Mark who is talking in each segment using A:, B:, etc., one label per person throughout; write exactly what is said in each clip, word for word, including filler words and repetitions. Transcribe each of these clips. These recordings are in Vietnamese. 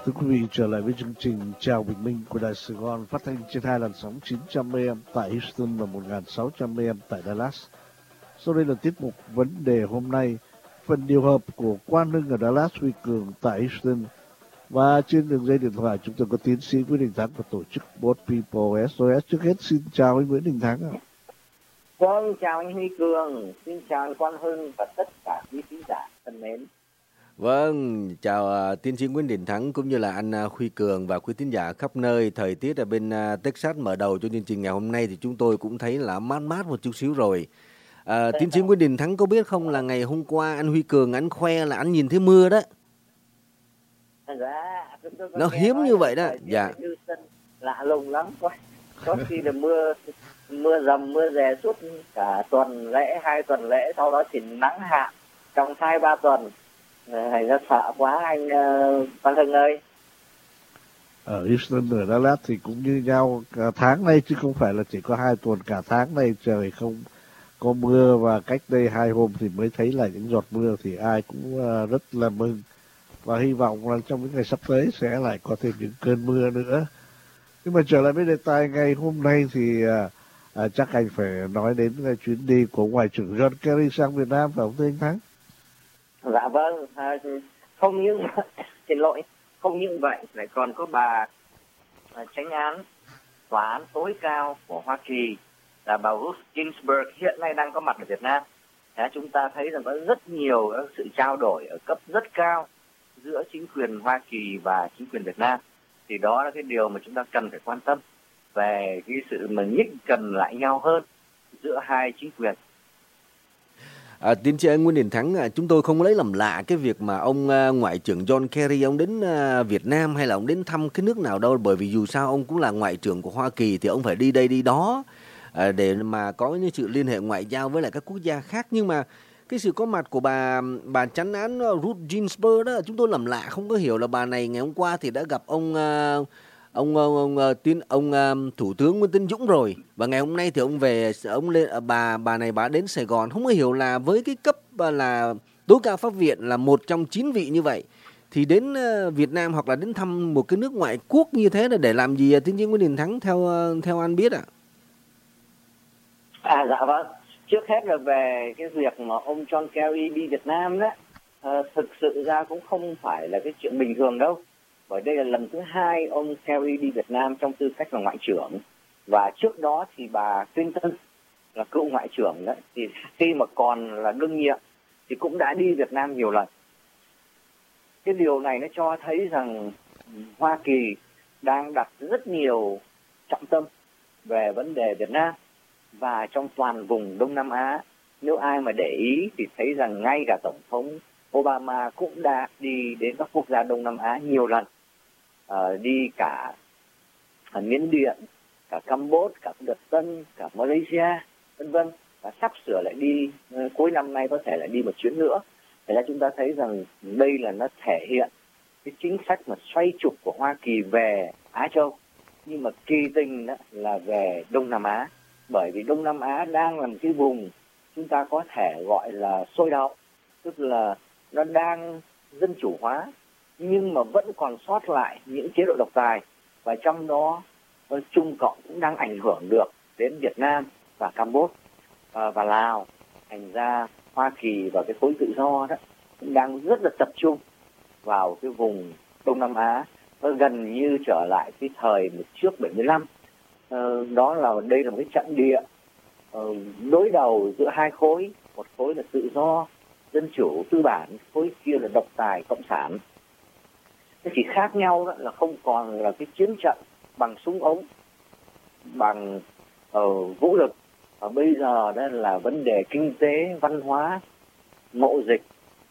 A: Thưa quý vị, trở lại với chương trình Chào Bình Minh của Đài Sài Gòn, phát thanh trên hai làn sóng chín trăm A M tại Houston và một nghìn sáu trăm A M tại Dallas. Sau đây là tiết mục vấn đề hôm nay, phần điều hợp của Quang Hưng ở Dallas, Huy Cường tại Houston. Và trên đường dây điện thoại chúng tôi có tiến sĩ Nguyễn Đình Thắng của tổ chức Both People ét o ét. Trước hết xin chào anh Nguyễn Đình Thắng ạ.
B: Vâng, chào anh Huy Cường, xin chào anh Quang Hưng và tất cả quý khán giả thân mến.
C: Vâng, chào uh, tiến sĩ Nguyễn Đình Thắng cũng như là anh uh, Huy Cường và quý thính giả khắp nơi. Thời tiết ở bên uh, Texas mở đầu cho chương trình ngày hôm nay thì chúng tôi cũng thấy là mát mát một chút xíu rồi. Uh, tiến sĩ Nguyễn Đình Thắng có biết không là ngày hôm qua anh Huy Cường anh khoe là anh nhìn thấy mưa đó.
B: Dạ,
C: nó hiếm như vậy đó. Dạ.
B: Lạ lùng lắm, có, có khi là mưa mưa dầm mưa rè suốt cả tuần lễ, hai tuần lễ, sau đó thì nắng hạn trong hai ba tuần. Thành ra sợ quá anh uh, Văn Hưng ơi.
A: Ở Houston, ở Dallas thì cũng như nhau, cả tháng nay chứ không phải là chỉ có hai tuần, cả tháng nay trời không có mưa, và cách đây hai hôm thì mới thấy là những giọt mưa, thì ai cũng uh, rất là mừng và hy vọng là trong những ngày sắp tới sẽ lại có thêm những cơn mưa nữa. Nhưng mà trở lại với đề tài ngày hôm nay thì uh, uh, chắc anh phải nói đến uh, chuyến đi của Ngoại trưởng John Kerry sang Việt Nam, phải không thưa anh Thắng?
B: Dạ vâng, à, không những xin lỗi, không những vậy lại còn có bà à, chánh án tòa án tối cao của Hoa Kỳ là bà Ruth Ginsburg hiện nay đang có mặt ở Việt Nam. Thế chúng ta thấy rằng có rất nhiều sự trao đổi ở cấp rất cao giữa chính quyền Hoa Kỳ và chính quyền Việt Nam. Thì đó là cái điều mà chúng ta cần phải quan tâm về cái sự mà nhích gần lại nhau hơn giữa hai chính quyền.
C: À, tiến sĩ Nguyễn Đình Thắng, à, chúng tôi không lấy làm lạ cái việc mà ông à, Ngoại trưởng John Kerry ông đến à, Việt Nam hay là ông đến thăm cái nước nào đâu, bởi vì dù sao ông cũng là Ngoại trưởng của Hoa Kỳ thì ông phải đi đây đi đó à, để mà có những sự liên hệ ngoại giao với lại các quốc gia khác. Nhưng mà cái sự có mặt của bà bà chánh án Ruth Ginsburg đó, chúng tôi làm lạ, không có hiểu là bà này ngày hôm qua thì đã gặp ông à, ông ông ông, ông, ông, ông thủ tướng Nguyễn Tấn Dũng rồi, và ngày hôm nay thì ông về ông lên bà bà này bà đến Sài Gòn. Không có hiểu là với cái cấp là tối cao pháp viện là một trong chín vị như vậy thì đến Việt Nam hoặc là đến thăm một cái nước ngoại quốc như thế là để làm gì, tiến sĩ Nguyễn Đình Thắng theo theo anh biết ạ?
B: À? à dạ vâng, trước hết là về cái việc mà ông John Kerry đi Việt Nam đó, à, thực sự ra cũng không phải là cái chuyện bình thường đâu. Bởi đây là lần thứ hai ông Kerry đi Việt Nam trong tư cách là ngoại trưởng. Và trước đó thì bà Clinton là cựu ngoại trưởng đấy, thì khi mà còn là đương nhiệm thì cũng đã đi Việt Nam nhiều lần. Cái điều này nó cho thấy rằng Hoa Kỳ đang đặt rất nhiều trọng tâm về vấn đề Việt Nam và trong toàn vùng Đông Nam Á. Nếu ai mà để ý thì thấy rằng ngay cả Tổng thống Obama cũng đã đi đến các quốc gia Đông Nam Á nhiều lần. À, đi cả ở Miến Điện, cả Campuchia, cả Việt Tân, cả Malaysia, vân vân, và sắp sửa lại đi uh, cuối năm nay có thể lại đi một chuyến nữa. Thế là chúng ta thấy rằng đây là nó thể hiện cái chính sách mà xoay trục của Hoa Kỳ về Á Châu, nhưng mà kỳ tình đó là về Đông Nam Á, bởi vì Đông Nam Á đang là một cái vùng chúng ta có thể gọi là sôi động, tức là nó đang dân chủ hóa nhưng mà vẫn còn sót lại những chế độ độc tài, và trong đó Trung Cộng cũng đang ảnh hưởng được đến Việt Nam và Campuchia và, và Lào. Thành ra Hoa Kỳ và cái khối tự do đó cũng đang rất là tập trung vào cái vùng Đông Nam Á. Nó gần như trở lại cái thời trước bảy mươi lăm. Ờ, đó là đây là một cái trận địa ờ, đối đầu giữa hai khối, một khối là tự do dân chủ tư bản, khối kia là độc tài cộng sản. Cái chỉ khác nhau đó là không còn là cái chiến trận bằng súng ống, bằng uh, vũ lực, và bây giờ đó là vấn đề kinh tế, văn hóa, mậu dịch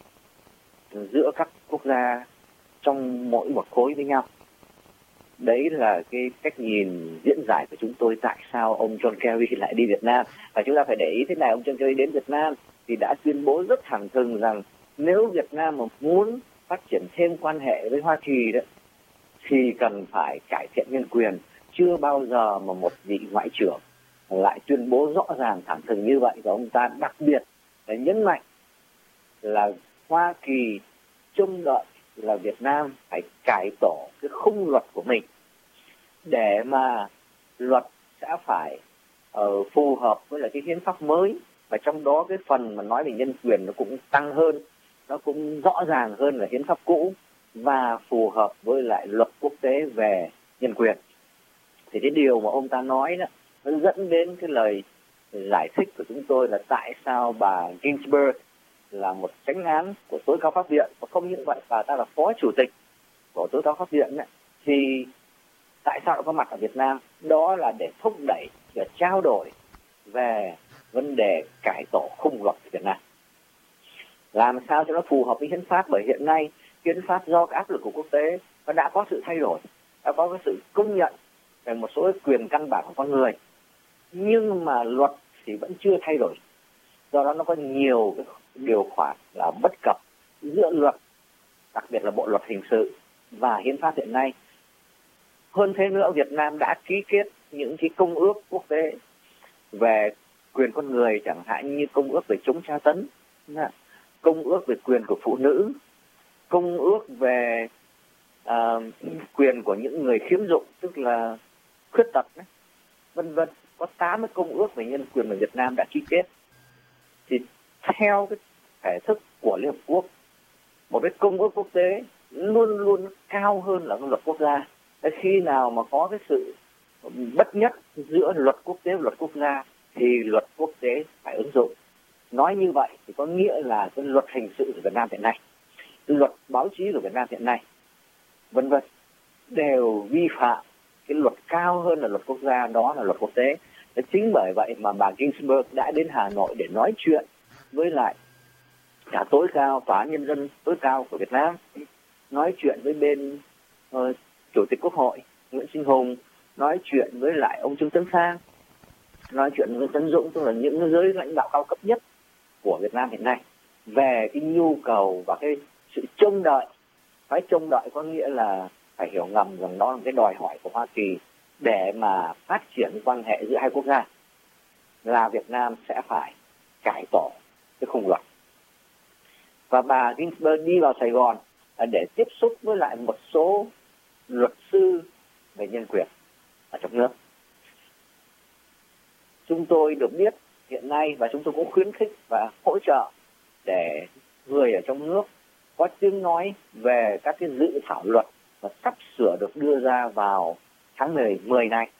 B: giữa các quốc gia trong mỗi một khối với nhau. Đấy là cái cách nhìn diễn giải của chúng tôi tại sao ông John Kerry lại đi Việt Nam. Và chúng ta phải để ý thế này, ông John Kerry đến Việt Nam thì đã tuyên bố rất thẳng thừng rằng nếu Việt Nam mà muốn phát triển thêm quan hệ với Hoa Kỳ đó thì cần phải cải thiện nhân quyền. Chưa bao giờ mà một vị ngoại trưởng lại tuyên bố rõ ràng thẳng thừng như vậy, và ông ta đặc biệt là nhấn mạnh là Hoa Kỳ trông đợi là Việt Nam phải cải tổ cái khung luật của mình để mà luật sẽ phải uh, phù hợp với lại cái hiến pháp mới, và trong đó cái phần mà nói về nhân quyền nó cũng tăng hơn, nó cũng rõ ràng hơn là hiến pháp cũ và phù hợp với lại luật quốc tế về nhân quyền. Thì cái điều mà ông ta nói đó nó dẫn đến cái lời giải thích của chúng tôi là tại sao bà Ginsburg là một chánh án của tối cao pháp viện, và không những vậy bà ta là phó chủ tịch của tối cao pháp viện ấy, thì tại sao lại có mặt ở Việt Nam? Đó là để thúc đẩy và trao đổi về vấn đề cải tổ khung luật của Việt Nam, làm sao cho nó phù hợp với hiến pháp. Bởi hiện nay hiến pháp do cái áp lực của quốc tế nó đã có sự thay đổi, đã có cái sự công nhận về một số quyền căn bản của con người, nhưng mà luật thì vẫn chưa thay đổi. Do đó nó có nhiều cái điều khoản là bất cập giữa luật, đặc biệt là bộ luật hình sự và hiến pháp hiện nay. Hơn thế nữa, Việt Nam đã ký kết những cái công ước quốc tế về quyền con người, chẳng hạn như công ước về chống tra tấn, công ước về quyền của phụ nữ, công ước về uh, quyền của những người khiếm dụng, tức là khuyết tật, vân vân. Có tám cái công ước về nhân quyền mà Việt Nam đã ký kết. Thì theo cái thể thức của Liên Hợp Quốc, một cái công ước quốc tế luôn luôn cao hơn là luật quốc gia. Khi nào mà có cái sự bất nhất giữa luật quốc tế và luật quốc gia thì luật quốc tế phải ứng dụng. Nói như vậy thì có nghĩa là cái luật hình sự của Việt Nam hiện nay, luật báo chí của Việt Nam hiện nay, vân vân, đều vi phạm cái luật cao hơn là luật quốc gia, đó là luật quốc tế. Thế chính bởi vậy mà bà Ginsburg đã đến Hà Nội để nói chuyện với lại cả tối cao, tòa án nhân dân tối cao của Việt Nam, nói chuyện với bên uh, chủ tịch Quốc hội Nguyễn Sinh Hùng, nói chuyện với lại ông Trương Tấn Sang, nói chuyện với Tấn Dũng, tức là những giới lãnh đạo cao cấp nhất của Việt Nam hiện nay, về cái nhu cầu và cái sự trông đợi. Phải trông đợi có nghĩa là phải hiểu ngầm rằng đó là cái đòi hỏi của Hoa Kỳ để mà phát triển quan hệ giữa hai quốc gia, là Việt Nam sẽ phải cải tổ cái khung luật. Và bà Ginsburg đi vào Sài Gòn để tiếp xúc với lại một số luật sư về nhân quyền ở trong nước. Chúng tôi được biết hiện nay, và chúng tôi cũng khuyến khích và hỗ trợ để người ở trong nước có tiếng nói về các cái dự thảo luật và sắp sửa được đưa ra vào tháng mười này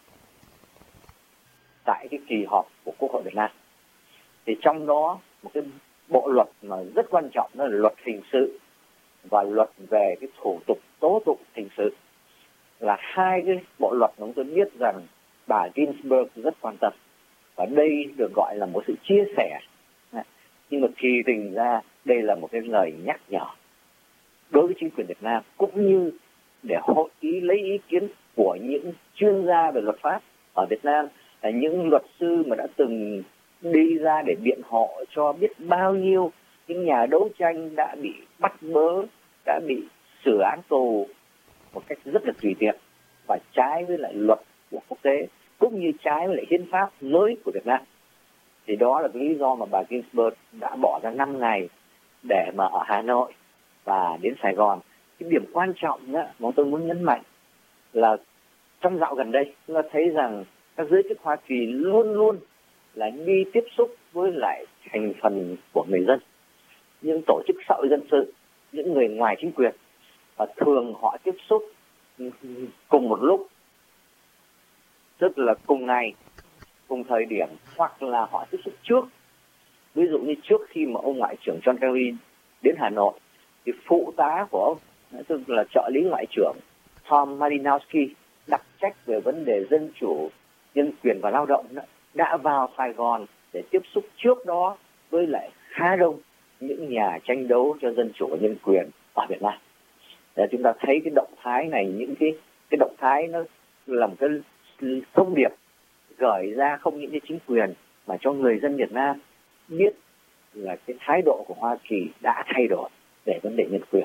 B: tại cái kỳ họp của Quốc hội Việt Nam. Thì trong đó một cái bộ luật mà rất quan trọng đó là luật hình sự và luật về cái thủ tục tố tụng hình sự, là hai cái bộ luật mà chúng tôi biết rằng bà Ginsburg rất quan tâm, và đây được gọi là một sự chia sẻ. Nhưng mà kỳ tình ra đây là một cái lời nhắc nhở đối với chính quyền Việt Nam, cũng như để hội ý lấy ý kiến của những chuyên gia về luật pháp ở Việt Nam, là những luật sư mà đã từng đi ra để biện hộ cho biết bao nhiêu những nhà đấu tranh đã bị bắt bớ, đã bị xử án tù một cách rất là tùy tiện và trái với lại luật của quốc tế, cũng như trái với lại hiến pháp mới của Việt Nam. Thì đó là cái lý do mà bà Ginsburg đã bỏ ra năm ngày để mà ở Hà Nội và đến Sài Gòn. Cái điểm quan trọng đó, mà tôi muốn nhấn mạnh là trong dạo gần đây chúng ta thấy rằng các giới chức Hoa Kỳ luôn luôn là đi tiếp xúc với lại thành phần của người dân, những tổ chức xã hội dân sự, những người ngoài chính quyền, và thường họ tiếp xúc cùng một lúc, tức là cùng ngày, cùng thời điểm, hoặc là họ tiếp xúc trước. Ví dụ như trước khi mà ông Ngoại trưởng John Kerry đến Hà Nội, thì phụ tá của ông, tức là trợ lý Ngoại trưởng Tom Malinowski, đặc trách về vấn đề dân chủ, nhân quyền và lao động, đã vào Sài Gòn để tiếp xúc trước đó với lại khá đông những nhà tranh đấu cho dân chủ và nhân quyền ở Việt Nam. Để chúng ta thấy cái động thái này, những cái cái động thái nó là một cái thông điệp gửi ra không những cái chính quyền mà cho người dân Việt Nam biết là cái thái độ của Hoa Kỳ đã thay đổi về vấn đề nhân quyền.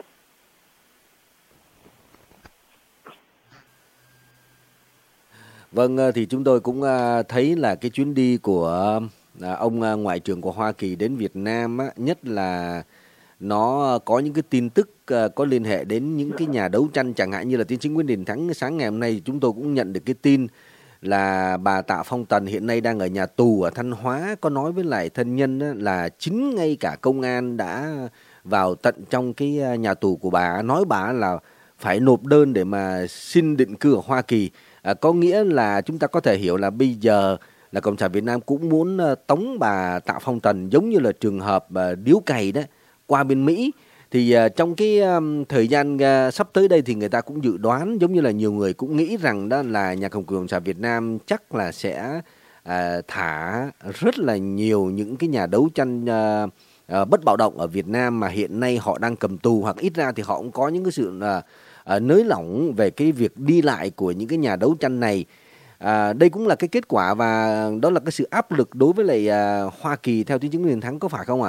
C: Vâng, thì chúng tôi cũng thấy là cái chuyến đi của ông Ngoại trưởng của Hoa Kỳ đến Việt Nam á, nhất là nó có những cái tin tức ờ, có liên hệ đến những cái nhà đấu tranh, chẳng hạn như là tiến sĩ Nguyễn Đình Thắng. Sáng ngày hôm nay chúng tôi cũng nhận được cái tin là bà Tạ Phong Tần hiện nay đang ở nhà tù ở Thanh Hóa, có nói với lại thân nhân á, là chính ngay cả công an đã vào tận trong cái ờ, nhà tù của bà, nói bà là phải nộp đơn để mà xin định cư ở Hoa Kỳ. À, có nghĩa là chúng ta có thể hiểu là bây giờ là Cộng sản Việt Nam cũng muốn ờ, tống bà Tạ Phong Tần giống như là trường hợp ờ, điếu cày đó qua bên Mỹ. Thì ờ, trong cái ờm, thời gian ờ, sắp tới đây thì người ta cũng dự đoán, giống như là nhiều người cũng nghĩ rằng đó là nhà cầm quyền Cộng sản Việt Nam chắc là sẽ ờ, thả rất là nhiều những cái nhà đấu tranh ờ, ờ, bất bạo động ở Việt Nam mà hiện nay họ đang cầm tù, hoặc ít ra thì họ cũng có những cái sự ờ, ờ, nới lỏng về cái việc đi lại của những cái nhà đấu tranh này. À, đây cũng là cái kết quả và đó là cái sự áp lực đối với lại à, Hoa Kỳ theo tiến sĩ Nguyễn Đình Thắng, có phải không ạ?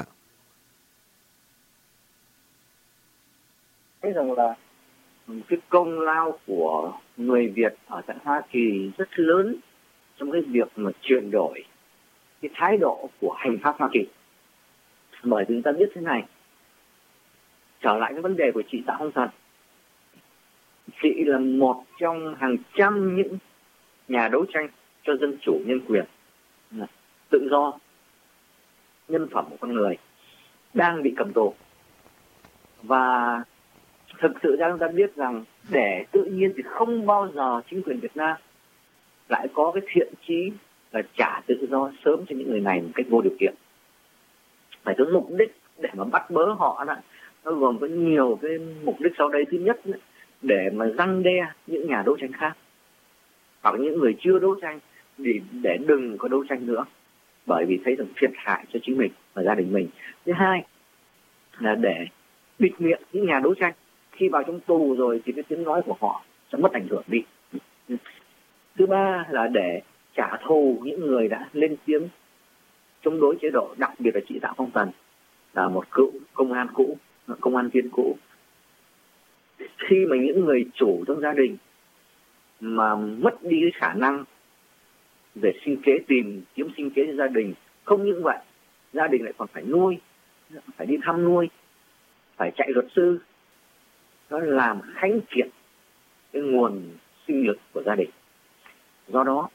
B: Thấy rằng là cái công lao của người Việt ở tại Hoa Kỳ rất lớn trong cái việc mà chuyển đổi cái thái độ của hành pháp Hoa Kỳ. Bởi vì chúng ta biết thế này, trở lại cái vấn đề của chị Tạ Phong Tần, chị là một trong hàng trăm những nhà đấu tranh cho dân chủ, nhân quyền, tự do, nhân phẩm của con người đang bị cầm tù. Và thực sự ra chúng ta biết rằng để tự nhiên thì không bao giờ chính quyền Việt Nam lại có cái thiện chí là trả tự do sớm cho những người này một cách vô điều kiện. Phải có mục đích để mà bắt bớ họ đó, nó gồm có nhiều cái mục đích sau đây. Thứ nhất, để mà răn đe những nhà đấu tranh khác hoặc những người chưa đấu tranh để, để đừng có đấu tranh nữa, bởi vì thấy rằng thiệt hại cho chính mình và gia đình mình. Thứ hai là để bịt miệng những nhà đấu tranh, khi vào trong tù rồi thì cái tiếng nói của họ sẽ mất ảnh hưởng đi. Thứ ba là để trả thù những người đã lên tiếng chống đối chế độ, đặc biệt là chị Tạ Phong Tần là một cựu công an cũ, công an viên cũ. Khi mà những người chủ trong gia đình mà mất đi cái khả năng về sinh kế, tìm kiếm sinh kế cho gia đình, không những vậy gia đình lại còn phải nuôi, phải đi thăm nuôi, phải chạy luật sư, nó làm khánh kiệt cái nguồn sinh lực của gia đình. Do đó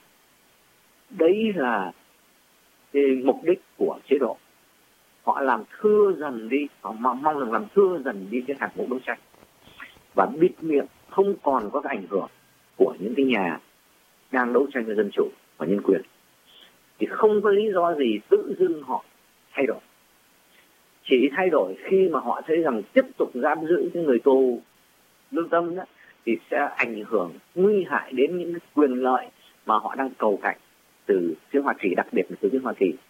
B: đấy là cái mục đích của chế độ. Họ làm thưa dần đi, họ mong rằng làm thưa dần đi cái hạt mũ đấu tranh và bịt miệng, không còn có cái ảnh hưởng của những cái nhà đang đấu tranh cho dân chủ và nhân quyền. Thì không có lý do gì tự dưng họ thay đổi. Chỉ thay đổi khi mà họ thấy rằng tiếp tục giam giữ cái người tù lương tâm đó thì sẽ ảnh hưởng nguy hại đến những cái quyền lợi mà họ đang cầu cạnh từ phía Hoa Kỳ, đặc biệt là từ phía Hoa Kỳ.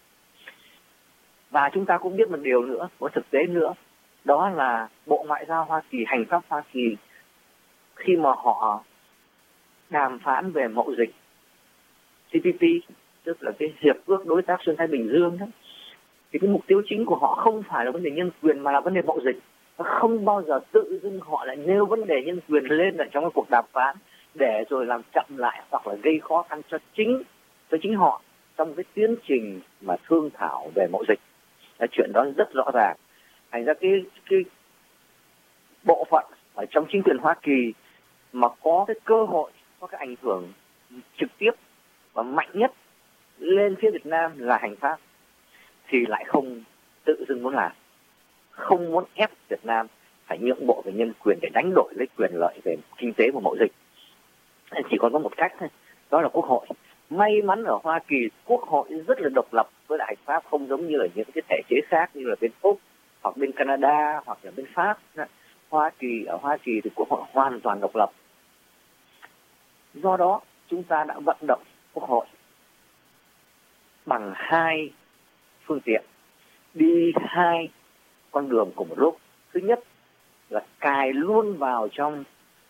B: Và chúng ta cũng biết một điều nữa, một thực tế nữa, đó là Bộ Ngoại giao Hoa Kỳ, hành pháp Hoa Kỳ, khi mà họ đàm phán về mậu dịch T P P, tức là cái hiệp ước đối tác xuyên Thái Bình Dương đó, thì cái mục tiêu chính của họ không phải là vấn đề nhân quyền mà là vấn đề mậu dịch. Không bao giờ tự dưng họ lại nêu vấn đề nhân quyền lên ở trong cái cuộc đàm phán để rồi làm chậm lại hoặc là gây khó khăn cho chính cho chính họ trong cái tiến trình mà thương thảo về mậu dịch. Cái chuyện đó rất rõ ràng. Thành ra cái cái bộ phận ở trong chính quyền Hoa Kỳ mà có cái cơ hội, có cái ảnh hưởng trực tiếp và mạnh nhất lên phía Việt Nam là hành pháp, thì lại không tự dưng muốn làm, không muốn ép Việt Nam phải nhượng bộ về nhân quyền để đánh đổi lấy quyền lợi về kinh tế và mậu dịch. Chỉ còn có một cách thôi, đó là Quốc hội. May mắn ở Hoa Kỳ, Quốc hội rất là độc lập với lại hành pháp, không giống như ở những cái thể chế khác như là bên Úc hoặc bên Canada hoặc là bên Pháp. Hoa Kỳ ở Hoa Kỳ thì Quốc hội hoàn toàn độc lập. Do đó chúng ta đã vận động Quốc hội bằng hai phương tiện, đi hai con đường cùng một lúc. Thứ nhất là cài luôn vào trong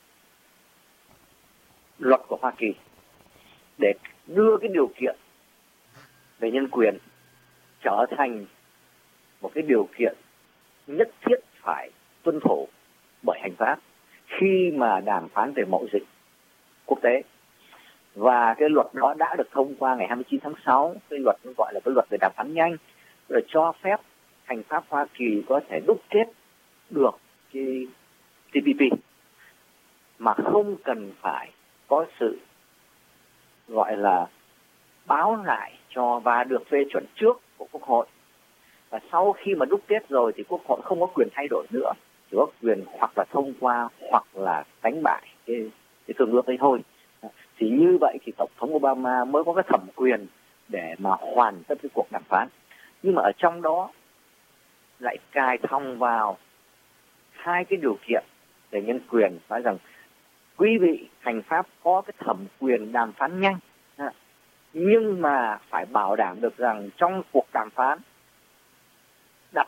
B: luật của Hoa Kỳ để đưa cái điều kiện về nhân quyền trở thành một cái điều kiện nhất thiết phải tuân thủ bởi hành pháp khi mà đàm phán về mậu dịch quốc tế. Và cái luật đó đã được thông qua ngày hai mươi chín tháng sáu, cái luật gọi là cái luật về đàm phán nhanh, rồi cho phép hành pháp Hoa Kỳ có thể đúc kết được cái T P P mà không cần phải có sự gọi là báo lại cho và được phê chuẩn trước của Quốc hội. Và sau khi mà đúc kết rồi thì Quốc hội không có quyền thay đổi nữa, chỉ có quyền hoặc là thông qua hoặc là đánh bại cái, cái thương ước ấy thôi. Thì như vậy thì Tổng thống Obama mới có cái thẩm quyền để mà hoàn tất cái cuộc đàm phán. Nhưng mà ở trong đó lại cài thòng vào hai cái điều kiện về nhân quyền, nói rằng quý vị hành pháp có cái thẩm quyền đàm phán nhanh, nhưng mà phải bảo đảm được rằng trong cuộc đàm phán đặt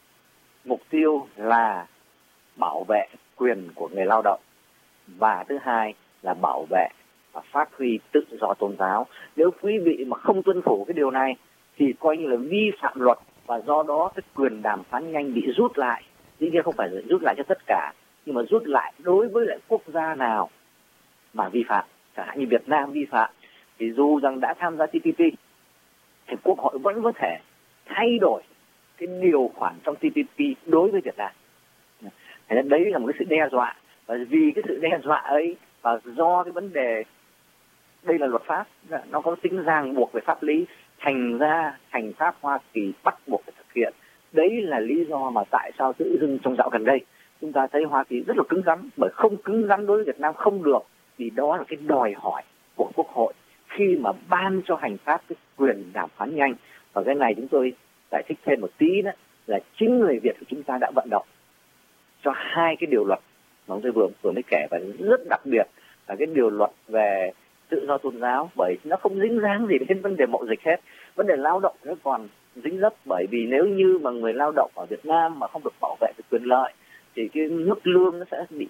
B: mục tiêu là bảo vệ quyền của người lao động, và thứ hai là bảo vệ và phát huy tự do tôn giáo. Nếu quý vị mà không tuân thủ cái điều này thì coi như là vi phạm luật, và do đó cái quyền đàm phán nhanh bị rút lại. Dĩ nhiên không phải rút lại cho tất cả, nhưng mà rút lại đối với lại quốc gia nào mà vi phạm, chẳng hạn như Việt Nam vi phạm, thì dù rằng đã tham gia T P P thì Quốc hội vẫn có thể thay đổi cái điều khoản trong T P P đối với Việt Nam. Thế nên đấy là một cái sự đe dọa, và vì cái sự đe dọa ấy và do cái vấn đề đây là luật pháp, nó có tính ràng buộc về pháp lý, thành ra hành pháp Hoa Kỳ bắt buộc phải thực hiện. Đấy là lý do mà tại sao tự dưng trong dạo gần đây chúng ta thấy Hoa Kỳ rất là cứng rắn, bởi không cứng rắn đối với Việt Nam không được, vì đó là cái đòi hỏi của Quốc hội khi mà ban cho hành pháp cái quyền đàm phán nhanh. Và cái này chúng tôi giải thích thêm một tí, đó là chính người Việt của chúng ta đã vận động cho hai cái điều luật mà tôi vừa vừa mới kể, và rất đặc biệt là cái điều luật về tự do tôn giáo, bởi nó không dính dáng gì đến vấn đề mậu dịch hết. Vấn đề lao động nó còn dính dấp, bởi vì nếu như mà người lao động ở Việt Nam mà không được bảo vệ về quyền lợi thì cái mức lương nó sẽ bị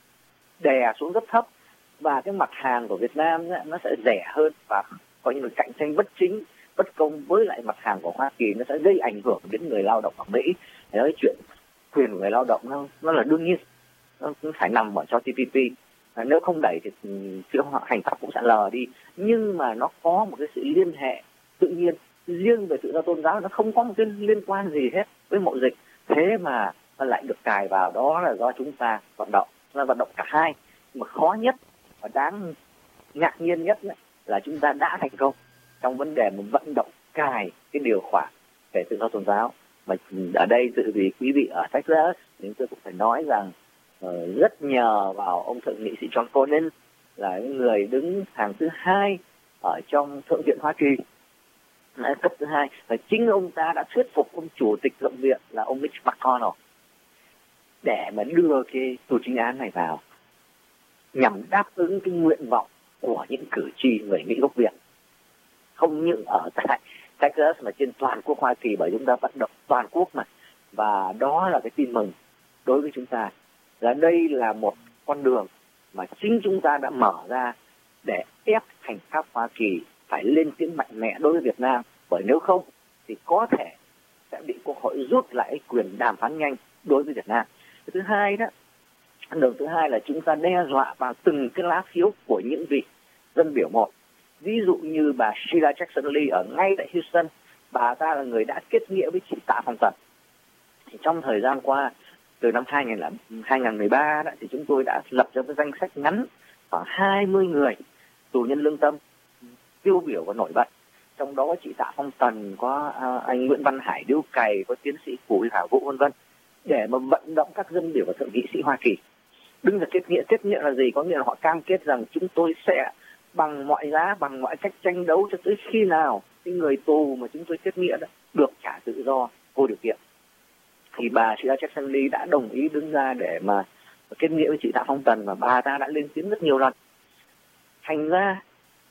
B: đè xuống rất thấp, và cái mặt hàng của Việt Nam nó sẽ rẻ hơn, và coi như là cạnh tranh bất chính, bất công với lại mặt hàng của Hoa Kỳ, nó sẽ gây ảnh hưởng đến người lao động ở Mỹ. Thế nói chuyện quyền của người lao động nó, nó là đương nhiên, nó cũng phải nằm ở cho T P P. À, nếu không đẩy thì chuyện hành pháp cũng sẽ lờ đi, nhưng mà nó có một cái sự liên hệ tự nhiên. Riêng về tự do tôn giáo nó không có một cái liên quan gì hết với mậu dịch, thế mà nó lại được cài vào, đó là do chúng ta vận động, chúng ta vận động cả hai. Mà khó nhất và đáng ngạc nhiên nhất là chúng ta đã thành công trong vấn đề một vận động cài cái điều khoản về tự do tôn giáo. Mà ở đây tự vì quý vị ở Texas nên tôi cũng phải nói rằng uh, rất nhờ vào ông thượng nghị sĩ John Cornyn, là người đứng hàng thứ hai ở trong Thượng viện Hoa Kỳ, cấp thứ hai, và chính ông ta đã thuyết phục ông chủ tịch Thượng viện là ông Mitch McConnell để mà đưa cái tù chính án này vào, nhằm đáp ứng cái nguyện vọng của những cử tri người Mỹ gốc Việt, không những ở tại Texas mà trên toàn quốc Hoa Kỳ, bởi chúng ta vận động toàn quốc mà. Và đó là cái tin mừng đối với chúng ta, là đây là một con đường mà chính chúng ta đã mở ra để ép hành pháp Hoa Kỳ phải lên tiếng mạnh mẽ đối với Việt Nam, bởi nếu không thì có thể sẽ bị Quốc hội rút lại quyền đàm phán nhanh đối với Việt Nam. Cái thứ hai đó, đường thứ hai là chúng ta đe dọa vào từng cái lá phiếu của những vị dân biểu một. Ví dụ như bà Sheila Jackson Lee ở ngay tại Houston, bà ta là người đã kết nghĩa với chị Tạ Phong Tần. Thì trong thời gian qua, từ năm hai nghìn mười ba đó, thì chúng tôi đã lập ra cái danh sách ngắn khoảng hai mươi người tù nhân lương tâm tiêu biểu và nổi bật. Trong đó có chị Tạ Phong Tần, có uh, anh Nguyễn Văn Hải Điếu Cày, có tiến sĩ Cù Thảo Vũ vân vân, để mà vận động các dân biểu và thượng nghị sĩ Hoa Kỳ đứng ra kết nghĩa. Kết nghĩa là gì? Có nghĩa là họ cam kết rằng chúng tôi sẽ bằng mọi giá, bằng mọi cách tranh đấu cho tới khi nào cái người tù mà chúng tôi kết nghĩa đó được trả tự do vô điều kiện. Thì bà Sheila Jackson Lee đã đồng ý đứng ra để mà kết nghĩa với chị Tạ Phong Tần, và bà ta đã lên tiếng rất nhiều lần. Thành ra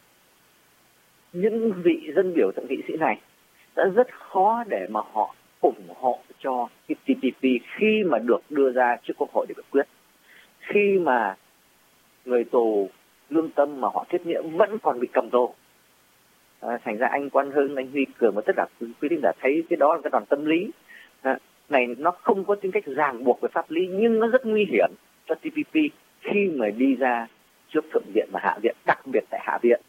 B: những vị dân biểu thượng nghị sĩ này đã rất khó để mà họ ủng hộ cho cái T P P khi mà được đưa ra trước Quốc hội để biểu quyết, khi mà người tù lương tâm mà họ kết nghĩa vẫn còn bị cầm tù. À, thành ra anh Quang Hưng, anh Huy Cường và tất cả quý thính giả thấy cái đó là cái đoàn tâm lý à, này, nó không có tính cách ràng buộc về pháp lý, nhưng nó rất nguy hiểm cho T P P khi mà đi ra trước Thượng viện và Hạ viện, đặc biệt tại Hạ viện.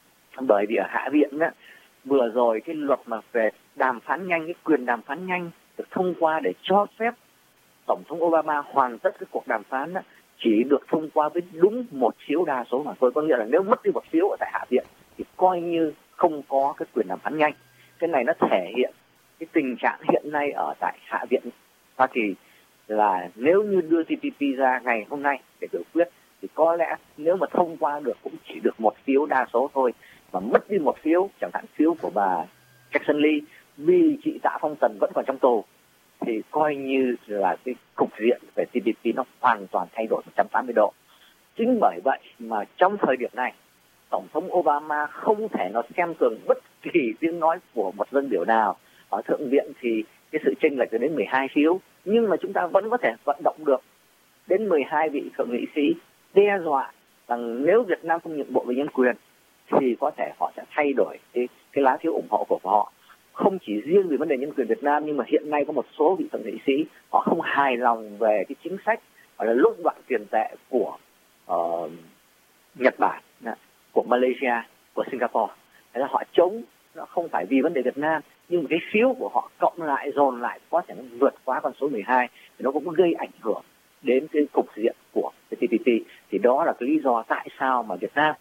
B: Bởi vì ở Hạ viện á, vừa rồi cái luật mà về đàm phán nhanh, cái quyền đàm phán nhanh được thông qua để cho phép Tổng thống Obama hoàn tất cái cuộc đàm phán đó, chỉ được thông qua với đúng một phiếu đa số mà thôi. Có nghĩa là nếu mất đi một phiếu ở tại Hạ viện thì coi như không có cái quyền đàm phán nhanh. Cái này nó thể hiện cái tình trạng hiện nay ở tại Hạ viện Hoa Kỳ là nếu như đưa tê pê pê ra ngày hôm nay để biểu quyết thì có lẽ nếu mà thông qua được cũng chỉ được một phiếu đa số thôi, mà mất đi một phiếu, chẳng hạn phiếu của bà Jackson Lee vì chị Tạ Phong Tần vẫn còn trong tù, thì coi như là cái cục diện về tê pê pê nó hoàn toàn thay đổi một trăm tám mươi độ. Chính bởi vậy mà trong thời điểm này, Tổng thống Obama không thể nó xem thường bất kỳ tiếng nói của một dân biểu nào. Ở Thượng viện thì cái sự chênh lệch đến mười hai phiếu, nhưng mà chúng ta vẫn có thể vận động được đến mười hai vị thượng nghị sĩ đe dọa rằng nếu Việt Nam không nhượng bộ về nhân quyền thì có thể họ sẽ thay đổi cái, cái lá phiếu ủng hộ của họ. Không chỉ riêng về vấn đề nhân quyền Việt Nam, nhưng mà hiện nay có một số vị thượng nghị sĩ họ không hài lòng về cái chính sách gọi là lũng đoạn tiền tệ của uh, Nhật Bản, của Malaysia, của Singapore. Thế là họ chống, nó không phải vì vấn đề Việt Nam, nhưng mà cái phiếu của họ cộng lại dồn lại có thể nó vượt quá con số mười hai, thì nó cũng gây ảnh hưởng đến cái cục diện của cái tê pê pê. Thì đó là cái lý do tại sao mà Việt Nam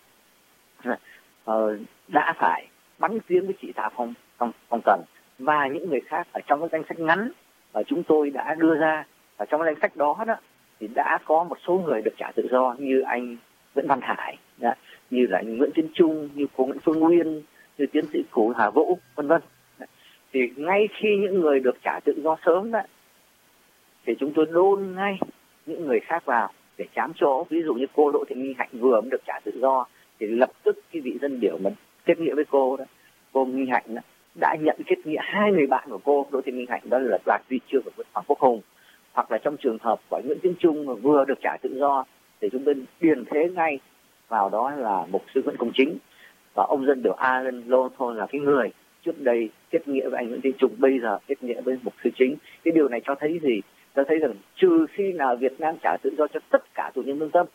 B: uh, đã phải bắn tiếng với chị Tạ Phong Phong, Phong Tần và những người khác ở trong cái danh sách ngắn mà chúng tôi đã đưa ra. Ở trong cái danh sách đó đó thì đã có một số người được trả tự do như anh Nguyễn Văn Hải, đó, như là anh Nguyễn Tiến Trung, như cô Nguyễn Phương Nguyên, như tiến sĩ Cố Hà Vũ, vân vân. Thì ngay khi những người được trả tự do sớm đó thì chúng tôi đôn ngay những người khác vào để chám chỗ. Ví dụ như cô Đỗ Thị Minh Hạnh vừa mới được trả tự do thì lập tức cái vị dân biểu mình kết nghĩa với cô đó, cô Minh Hạnh đó, đã nhận kết nghĩa hai người bạn của cô Đỗ Thị Minh Hạnh, đó là đoạt huy chương của Nguyễn Hoàng Quốc Hùng. Hoặc là trong trường hợp của Nguyễn Tiến Trung mà vừa được trả tự do thì chúng tôi điền thế ngay vào đó là mục sư Nguyễn Công Chính, và ông dân biểu Alan Lawton là cái người trước đây kết nghĩa với anh Nguyễn Tiến Trung, bây giờ kết nghĩa với mục sư Chính. Cái điều này cho thấy gì? Cho thấy rằng trừ khi nào Việt Nam trả tự do cho tất cả tù nhân lương tâm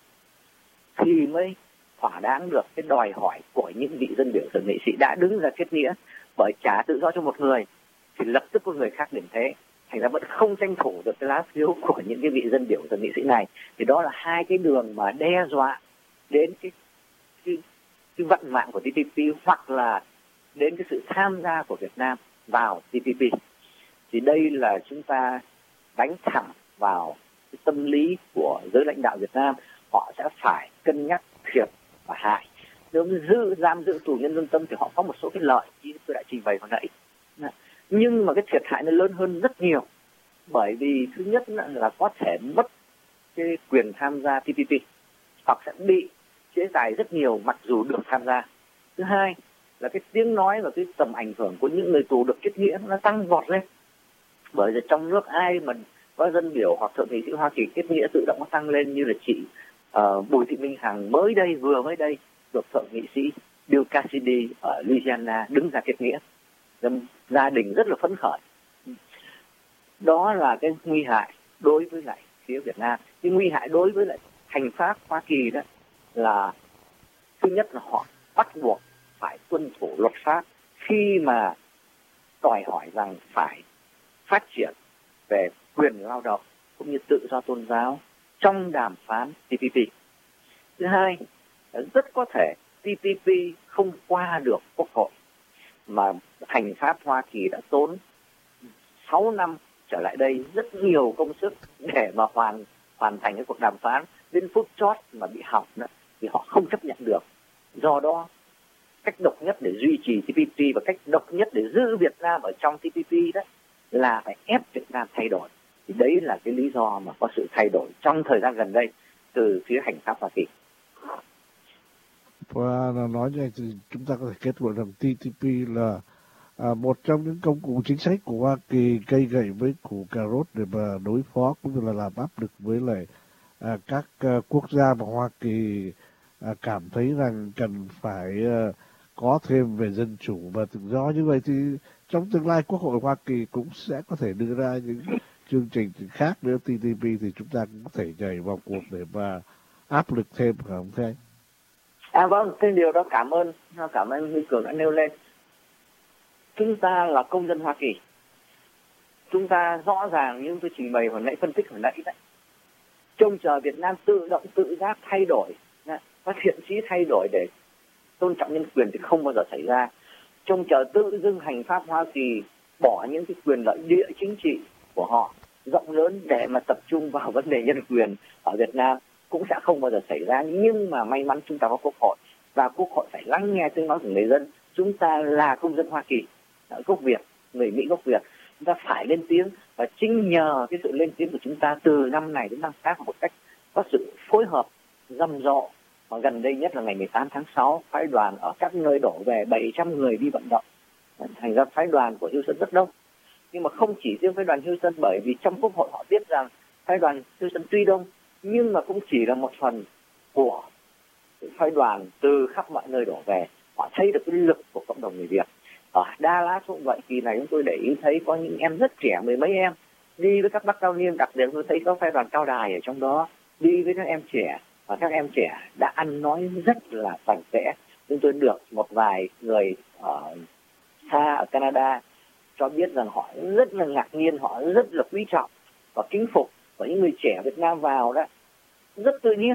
B: thì mới thỏa đáng được cái đòi hỏi của những vị dân biểu thượng nghị sĩ đã đứng ra kết nghĩa. Bởi trả tự do cho một người thì lập tức có người khác đến thế, thành ra vẫn không tranh thủ được cái lá phiếu của những cái vị dân biểu thượng nghị sĩ này. Thì đó là hai cái đường mà đe dọa đến cái cái, cái vận mạng của tê pê pê hoặc là đến cái sự tham gia của Việt Nam vào tê pê pê. Thì đây là chúng ta đánh thẳng vào cái tâm lý của giới lãnh đạo Việt Nam. Họ sẽ phải cân nhắc thiệt và hại. Nếu như giữ giam giữ tù nhân lương tâm thì họ có một số cái lợi như tôi đã trình bày hồi nãy, nhưng mà cái thiệt hại nó lớn hơn rất nhiều. Bởi vì thứ nhất là có thể mất cái quyền tham gia tê pê pê hoặc sẽ bị chế tài rất nhiều mặc dù được tham gia. Thứ hai là cái tiếng nói và cái tầm ảnh hưởng của những người tù được kết nghĩa nó tăng vọt lên. Bởi vì trong nước ai mà có dân biểu hoặc thượng nghị sĩ Hoa Kỳ kết nghĩa tự động nó tăng lên, như là chị uh, Bùi Thị Minh Hằng mới đây vừa mới đây được thượng nghị sĩ Bill Cassidy ở Louisiana đứng ra kết nghĩa, gia đình rất là phấn khởi. Đó là cái nguy hại đối với lại phía Việt Nam. Cái nguy hại đối với lại hành pháp Hoa Kỳ đó là thứ nhất là họ bắt buộc phải tuân thủ luật pháp khi mà đòi hỏi rằng phải phát triển về quyền lao động cũng như tự do tôn giáo trong đàm phán tê pê pê. Thứ hai, rất có thể tê pê pê không qua được Quốc hội, mà hành pháp Hoa Kỳ đã tốn sáu năm trở lại đây rất nhiều công sức để mà hoàn hoàn thành cái cuộc đàm phán, đến phút chót mà bị hỏng đó, thì họ không chấp nhận được. Do đó, cách độc nhất để duy trì tê pê pê và cách độc nhất để giữ Việt Nam ở trong tê pê pê đó là phải ép Việt Nam thay đổi. Thì đấy là cái lý do mà có sự thay đổi trong thời gian gần đây từ phía hành pháp Hoa Kỳ.
A: Và nói như thì chúng ta có thể kết luận rằng tê pê pê là à, một trong những công cụ chính sách của Hoa Kỳ cây gậy với củ cà rốt để mà đối phó cũng như là làm áp lực với lại à, các à, quốc gia mà Hoa Kỳ à, cảm thấy rằng cần phải à, có thêm về dân chủ và tự do. Như vậy thì trong tương lai Quốc hội Hoa Kỳ cũng sẽ có thể đưa ra những chương trình khác nữa. tê pê pê thì chúng ta cũng có thể nhảy vào cuộc để mà áp lực thêm, phải không thưa anh?
B: À vâng, cái điều đó cảm ơn, cảm ơn Huy Cường đã nêu lên. Chúng ta là công dân Hoa Kỳ. chúng ta rõ ràng như tôi trình bày hồi nãy, phân tích hồi nãy đấy, trông chờ Việt Nam tự động tự giác thay đổi, có thiện chí thay đổi để tôn trọng nhân quyền thì không bao giờ xảy ra. Trông chờ tự dưng hành pháp Hoa Kỳ bỏ những cái quyền lợi địa chính trị của họ rộng lớn để mà tập trung vào vấn đề nhân quyền ở Việt Nam cũng sẽ không bao giờ xảy ra. Nhưng mà may mắn chúng ta có Quốc hội, và Quốc hội phải lắng nghe tiếng nói của người dân. Chúng ta là công dân Hoa Kỳ, gốc Việt, người Mỹ gốc Việt, chúng ta phải lên tiếng, và chính nhờ cái sự lên tiếng của chúng ta từ năm này đến năm khác một cách có sự phối hợp rầm rộ. Và gần đây nhất là ngày mười tám tháng sáu, phái đoàn ở các nơi đổ về bảy trăm người đi vận động. Thành ra phái đoàn của Houston rất đông. Nhưng mà không chỉ riêng phái đoàn Houston, bởi vì trong Quốc hội họ biết rằng phái đoàn Houston tuy đông nhưng mà cũng chỉ là một phần của phái đoàn từ khắp mọi nơi đổ về. Họ thấy được cái lực của cộng đồng người Việt. Ở Dallas cũng vậy, kỳ này chúng tôi để ý thấy có những em rất trẻ, mười mấy em đi với các bác cao niên, đặc biệt tôi thấy có phái đoàn Cao Đài ở trong đó, đi với các em trẻ, và các em trẻ đã ăn nói rất là sạch sẽ. Chúng tôi được một vài người ở xa ở Canada cho biết rằng họ rất là ngạc nhiên, họ rất là quý trọng và kính phục của những người trẻ Việt Nam vào đó, rất tự nhiên.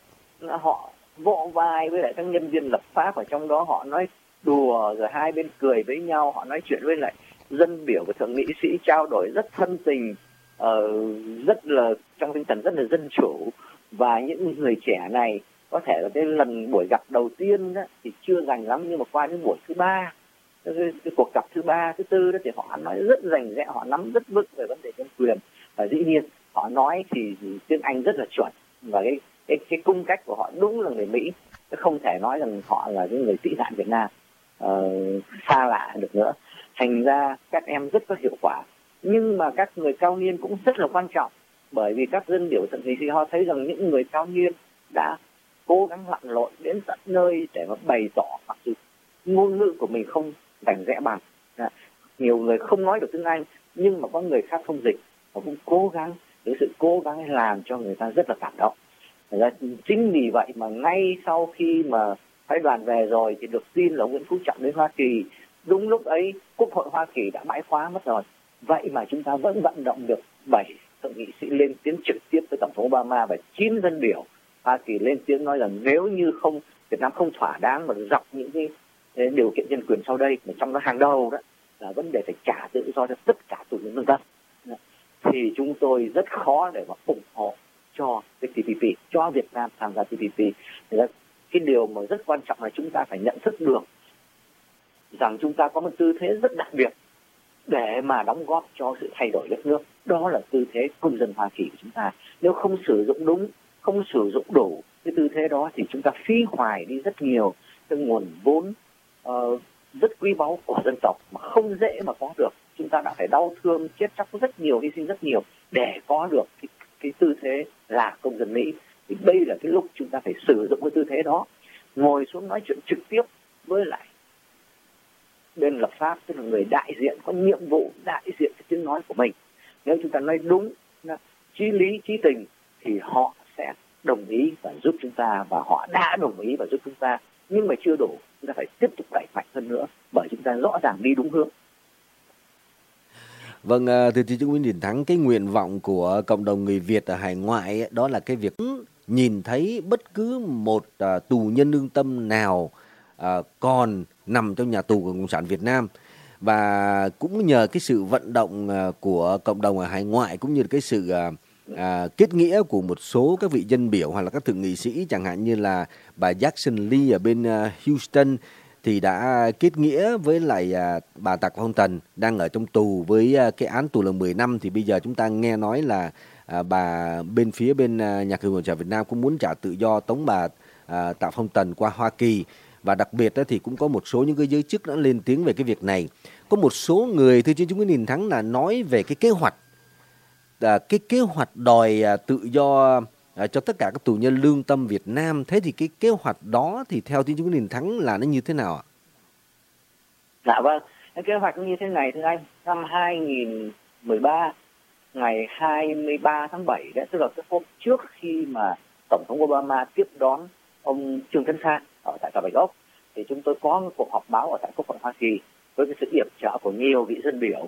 B: Họ vỗ vai với lại các nhân viên lập pháp ở trong đó, họ nói đùa rồi hai bên cười với nhau, họ nói chuyện với lại dân biểu và thượng nghị sĩ, trao đổi rất thân tình, uh, rất là trong tinh thần rất là dân chủ. Và những người trẻ này có thể là cái lần buổi gặp đầu tiên đó, thì chưa dành lắm, nhưng mà qua những buổi thứ ba, cái, cái cuộc gặp thứ ba, thứ tư đó thì họ nói rất rành rẽ, họ nắm rất vững về vấn đề nhân quyền, và dĩ nhiên họ nói thì tiếng Anh rất là chuẩn, và cái cái cái cung cách của họ đúng là người Mỹ, không thể nói rằng họ là những người tị nạn Việt Nam uh, xa lạ được nữa. Thành ra các em rất có hiệu quả, nhưng mà các người cao niên cũng rất là quan trọng, bởi vì các dân biểu thượng nghị sĩ họ thấy rằng những người cao niên đã cố gắng lặn lội đến tận nơi để mà bày tỏ, mặc dù ngôn ngữ của mình không rành rẽ bằng. Nhiều người không nói được tiếng Anh, nhưng mà có người khác không dịch, họ cũng cố gắng, với sự cố gắng làm cho người ta rất là cảm động. Chính vì vậy mà ngay sau khi mà phái đoàn về rồi thì được tin là Nguyễn Phú Trọng đến Hoa Kỳ, đúng lúc ấy Quốc hội Hoa Kỳ đã bãi khóa mất rồi. Vậy mà chúng ta vẫn vận động được bảy thượng nghị sĩ lên tiếng trực tiếp với Tổng thống Obama, và chín dân biểu Hoa Kỳ lên tiếng nói rằng nếu như không Việt Nam không thỏa đáng mà dọc những cái, cái điều kiện nhân quyền sau đây, mà trong đó hàng đầu đó là vấn đề phải trả tự do cho tất cả tù nhân lương tâm, thì chúng tôi rất khó để mà ủng hộ cho cái tê pê pê, cho Việt Nam tham gia tê pê pê. Thì là cái điều mà rất quan trọng là chúng ta phải nhận thức được rằng chúng ta có một tư thế rất đặc biệt để mà đóng góp cho sự thay đổi đất nước. Đó là tư thế công dân Hoa Kỳ của chúng ta. Nếu không sử dụng đúng, không sử dụng đủ cái tư thế đó thì chúng ta phí hoài đi rất nhiều cái nguồn vốn uh, rất quý báu của dân tộc mà không dễ mà có được. Chúng ta đã phải đau thương, chết chóc rất nhiều, hy sinh rất nhiều để có được cái, cái tư thế là công dân Mỹ. Thì đây là cái lúc chúng ta phải sử dụng cái tư thế đó, ngồi xuống nói chuyện trực tiếp với lại bên lập pháp, tức là người đại diện có nhiệm vụ đại diện cái tiếng nói của mình. Nếu chúng ta nói đúng, chí lý, chí tình thì họ sẽ đồng ý và giúp chúng ta, và họ đã đồng ý và giúp chúng ta, nhưng mà chưa đủ, chúng ta phải tiếp tục đẩy mạnh hơn nữa, bởi chúng ta rõ ràng đi đúng hướng.
C: Vâng, thưa tiến sĩ Nguyễn Đình Thắng, cái nguyện vọng của cộng đồng người Việt ở hải ngoại đó là cái việc nhìn thấy bất cứ một uh, tù nhân lương tâm nào uh, còn nằm trong nhà tù của Cộng sản Việt Nam. Và cũng nhờ cái sự vận động uh, của cộng đồng ở hải ngoại, cũng như cái sự uh, uh, kết nghĩa của một số các vị dân biểu hoặc là các thượng nghị sĩ, chẳng hạn như là bà Jackson Lee ở bên uh, Houston, thì đã kết nghĩa với lại uh, bà Tạ Phong Tần đang ở trong tù với uh, cái án tù là mười năm. Thì bây giờ chúng ta nghe nói là À, bà bên phía bên uh, Nhà Cộng sản Việt Nam cũng muốn trả tự do tống bà à, Tạ Phong Tần qua Hoa Kỳ. Và đặc biệt đó thì cũng có một số những cái giới chức đã lên tiếng về cái việc này. Có một số người, thưa chứ chúng tôi nhìn thắng, là nói về cái kế hoạch à, cái kế hoạch đòi à, tự do à, cho tất cả các tù nhân lương tâm Việt Nam. Thế thì cái kế hoạch đó thì theo chúng tôi nhìn thắng là nó như thế nào ạ?
B: Dạ vâng, cái kế hoạch như thế này thưa anh, năm hai nghìn mười ba, ngày hai mươi ba tháng bảy đấy, tức là cái hôm trước khi mà Tổng thống Obama tiếp đón ông Trương Tấn Sang ở tại Tòa Bạch Ốc, thì chúng tôi có một cuộc họp báo ở tại Quốc hội Hoa Kỳ với cái sự yểm trợ của nhiều vị dân biểu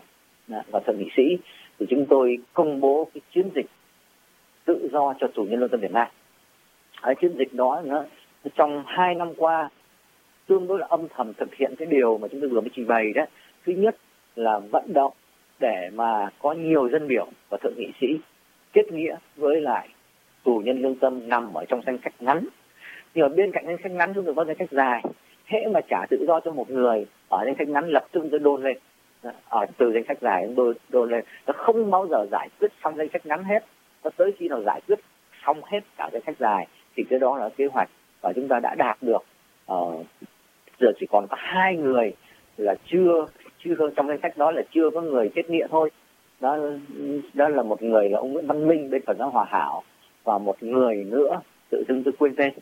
B: và thượng nghị sĩ thì chúng tôi công bố cái chiến dịch tự do cho tù nhân lương tâm Việt Nam. Ở chiến dịch đó nó, trong hai năm qua tương đối là âm thầm thực hiện cái điều mà chúng tôi vừa mới trình bày đó. Thứ nhất là vận động để mà có nhiều dân biểu và thượng nghị sĩ kết nghĩa với lại tù nhân lương tâm nằm ở trong danh sách ngắn. Nhưng mà bên cạnh danh sách ngắn chúng tôi có danh sách dài. Hễ mà trả tự do cho một người ở danh sách ngắn lập tức tôi đôn lên, ở từ danh sách dài đôn, đôn lên. Nó không bao giờ giải quyết xong danh sách ngắn hết. Nó tới khi nào giải quyết xong hết cả danh sách dài thì cái đó là kế hoạch và chúng ta đã đạt được. Uh, giờ chỉ còn có hai người là chưa chưa trong danh sách đó là chưa có người kết nghĩa thôi. Đó đó là một người là ông Nguyễn Văn Minh bên Phật giáo Hòa Hảo và một người nữa tự dưng tôi quên tên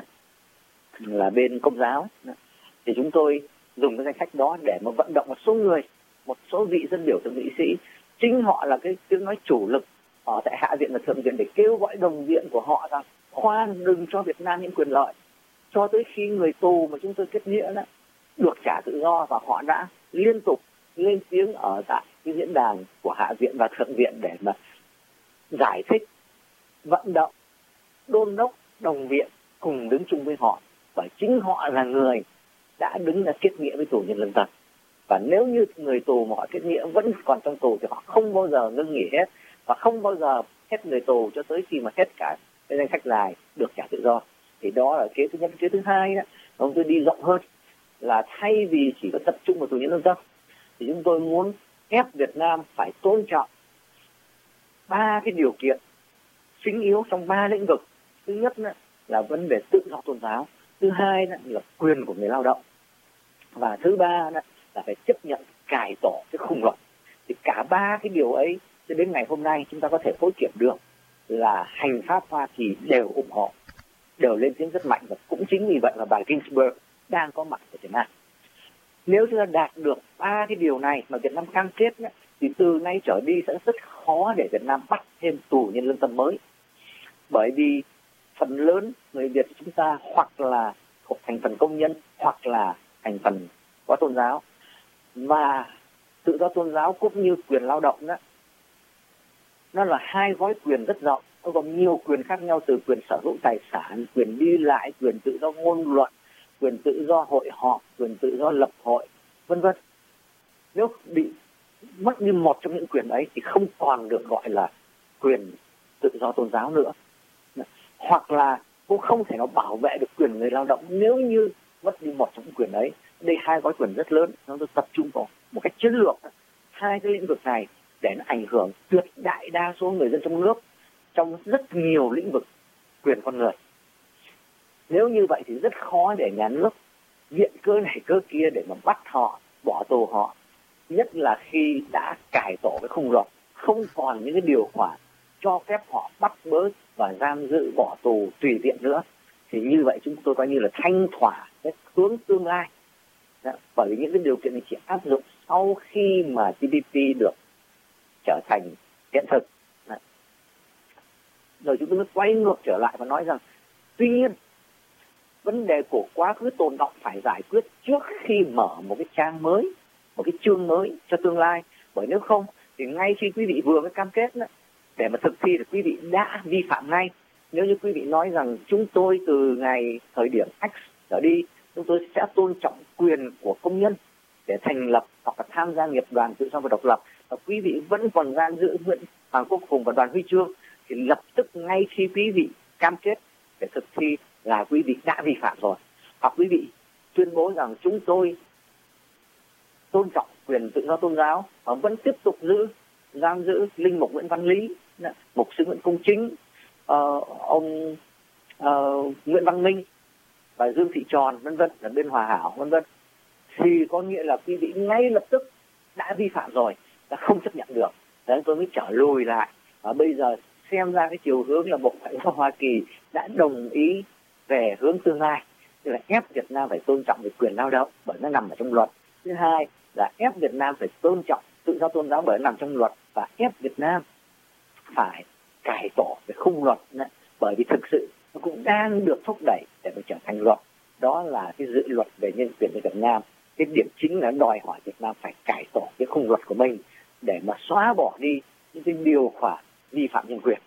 B: là bên Công giáo. Thì chúng tôi dùng cái danh sách đó để mà vận động một số người, một số vị dân biểu thượng nghị sĩ, chính họ là cái tiếng nói chủ lực ở tại Hạ viện và Thượng viện để kêu gọi đồng viện của họ rằng khoan đừng cho Việt Nam những quyền lợi cho tới khi người tù mà chúng tôi kết nghĩa đó được trả tự do. Và họ đã liên tục lên tiếng ở tại cái diễn đàn của Hạ viện và Thượng viện để mà giải thích, vận động, đôn đốc đồng viện cùng đứng chung với họ, và chính họ là người đã đứng ra kết nghĩa với tù nhân lương tâm. Và nếu như người tù mà họ kết nghĩa vẫn còn trong tù thì họ không bao giờ ngưng nghỉ hết, và không bao giờ hết người tù cho tới khi mà hết cả cái danh sách dài được trả tự do. Thì đó là kế thứ nhất. Kế thứ hai đó, ông tôi đi rộng hơn là thay vì chỉ có tập trung vào tù nhân lương tâm thì chúng tôi muốn ép Việt Nam phải tôn trọng ba cái điều kiện chính yếu trong ba lĩnh vực. Thứ nhất là vấn đề tự do tôn giáo, thứ hai là quyền của người lao động, và thứ ba là phải chấp nhận cải tổ cái khung luật. Thì cả ba cái điều ấy cho đến ngày hôm nay chúng ta có thể phối kiểm được là hành pháp Hoa Kỳ đều ủng hộ, đều lên tiếng rất mạnh, và cũng chính vì vậy mà bà Ginsburg đang có mặt ở Việt Nam. Nếu chúng ta đạt được ba cái điều này mà Việt Nam cam kết ấy, thì từ nay trở đi sẽ rất khó để Việt Nam bắt thêm tù nhân lương tâm mới, bởi vì phần lớn người Việt chúng ta hoặc là thuộc thành phần công nhân hoặc là thành phần có tôn giáo, và tự do tôn giáo cũng như quyền lao động đó, nó là hai gói quyền rất rộng, nó gồm nhiều quyền khác nhau, từ quyền sở hữu tài sản, quyền đi lại, quyền tự do ngôn luận, quyền tự do hội họp, quyền tự do lập hội, vân vân. Nếu bị mất đi một trong những quyền ấy thì không còn được gọi là quyền tự do tôn giáo nữa, hoặc là cũng không thể nào bảo vệ được quyền người lao động nếu như mất đi một trong những quyền ấy. Đây hai gói quyền rất lớn, nó được tập trung vào một cách chiến lược hai cái lĩnh vực này để nó ảnh hưởng tuyệt đại đa số người dân trong nước trong rất nhiều lĩnh vực quyền con người. Nếu như vậy thì rất khó để nhà nước viện cơ này cơ kia để mà bắt họ, bỏ tù họ, nhất là khi đã cải tổ cái khung luật, không còn những cái điều khoản cho phép họ bắt bớ và giam giữ, bỏ tù tùy tiện nữa. Thì như vậy chúng tôi coi như là thanh thỏa cái hướng tương lai. Đó, bởi vì những cái điều kiện này chỉ áp dụng sau khi mà tê pê pê được trở thành hiện thực. Đó. Rồi chúng tôi mới quay ngược trở lại và nói rằng tuy nhiên vấn đề của quá khứ tồn đọng phải giải quyết trước khi mở một cái trang mới, một cái chương mới cho tương lai. Bởi nếu không thì ngay khi quý vị vừa mới cam kết đó, để mà thực thi thì quý vị đã vi phạm ngay. Nếu như quý vị nói rằng chúng tôi từ ngày thời điểm X trở đi, chúng tôi sẽ tôn trọng quyền của công nhân để thành lập hoặc là tham gia nghiệp đoàn tự do và độc lập, và quý vị vẫn còn giam giữ Nguyễn Hoàng Quốc Hùng và đoàn huy chương, thì lập tức ngay khi quý vị cam kết để thực thi là quý vị đã vi phạm rồi. Hoặc quý vị tuyên bố rằng chúng tôi tôn trọng quyền tự do tôn giáo và vẫn tiếp tục giữ giam giữ linh mục Nguyễn Văn Lý, mục sư Nguyễn Công Chính, uh, ông uh, Nguyễn Văn Minh và Dương Thị Tròn vân vân ở bên Hòa Hảo vân vân, thì có nghĩa là quý vị ngay lập tức đã vi phạm rồi, đã không chấp nhận được. Đấy, tôi mới trở lùi lại, và bây giờ xem ra cái chiều hướng là Bộ Ngoại giao Hoa Kỳ đã đồng ý về hướng tương lai, tức là ép Việt Nam phải tôn trọng về quyền lao động bởi nó nằm ở trong luật. Thứ hai là ép Việt Nam phải tôn trọng tự do tôn giáo bởi nó nằm trong luật, và ép Việt Nam phải cải tổ về khung luật này, bởi vì thực sự nó cũng đang được thúc đẩy để mà trở thành luật. Đó là cái dự luật về nhân quyền ở Việt Nam. Cái điểm chính là đòi hỏi Việt Nam phải cải tổ cái khung luật của mình để mà xóa bỏ đi những cái điều khoản vi phạm nhân quyền.